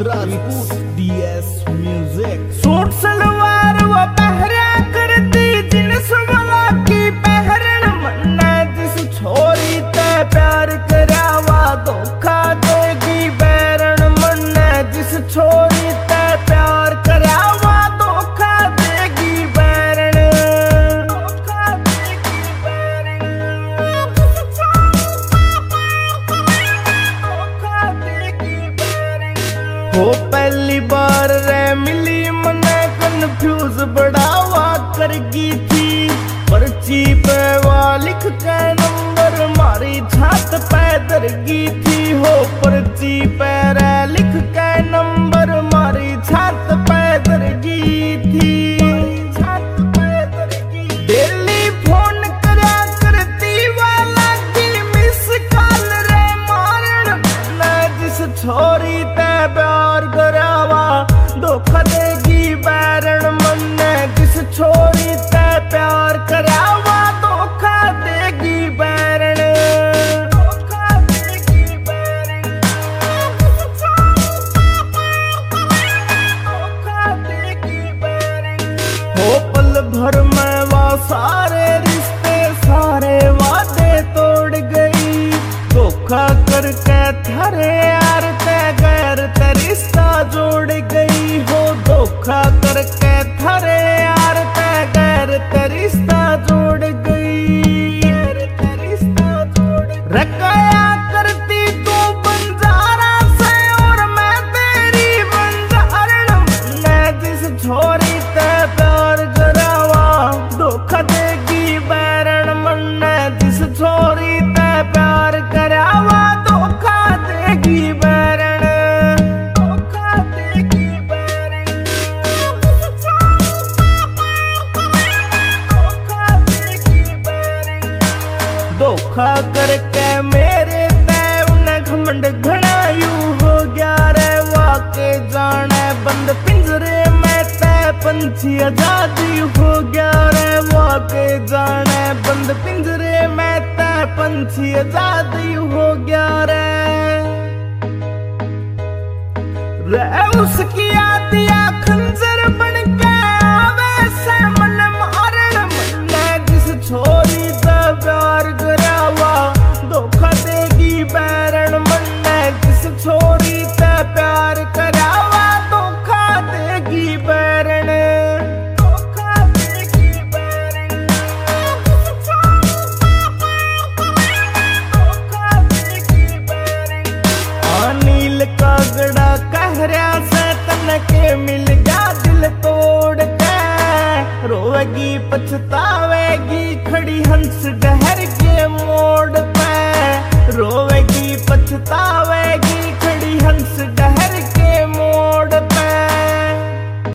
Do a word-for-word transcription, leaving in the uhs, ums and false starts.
Rajput DS music. Suit salwar वो पहरा करती जिन्स वाला की पहरन मन्ना जिस छोरी ते प्यार करावा धोखा देगी बैरन मन्ना जिस छोरी ते प्यार करावा धोखा देगी बैरन धोखा देगी बैरन धोखा देगी बैरन। हो पहली बार रे मिली मने कन्फ्यूज बढ़ावा करगी थी पर्ची पे वा लिख के नंबर मारी छात पे दरगी थी। हो पर्ची पे रे लिख के नंबर मारी छात पे दरगी थी छात पे दरगी। डेली फोन करा करती वाला की मिस कॉल रे मारन मैं जिस छोरी ते प्यार करावा धोखा देगी बैरन मन्ने जिस छोरी ते प्यार करावा धोखा देगी बैरन धोखा देगी बैरन धोखा देगी बैरन। हो पल भर में वो सारे रिश्ते सारे वादे तोड़ गई धोखा करके थरे यार ते गैर ते रिश्ता जोड़ गई। हो धोखा करके थरे यार ते गैर ते रिश्ता जोड़ गई गैर ते रिश्ता जोड़ रकाया करती तू बंजारा से और मैं तेरी बंजारन मैं जिस छोरी ते प्यार करावा धोखा देगी बैरन मन्ने जिस छोरी ते प्यार करावा धोखा देगी बैरन धोखा देगी बैरन धोखा देगी बैरन। धोखा करके मेरे ते उन्हें घमंड घना यू हो गया रे वाके जाने बंद पिंजरे में ते पंछी आजादी हो गया रे वाके जाने बंद पिंजरे में ते पंछी आजादी हो गया रे रे उसकी आदिया खंजर बन के आवे से मन मारन मन्ने जिस छोरी से प्यार करावा धोखा देगी बैरन मन्ने जिस छोरी से प्यार करावा धोखा देगी बैरन धोखा देगी बैरन धोखा देगी बैरन। अनिल का गड़ा कहरा से तन के मिल गया दिल तोड़ के रोएगी पछतावेगी खड़ी हंस डहर के मोड़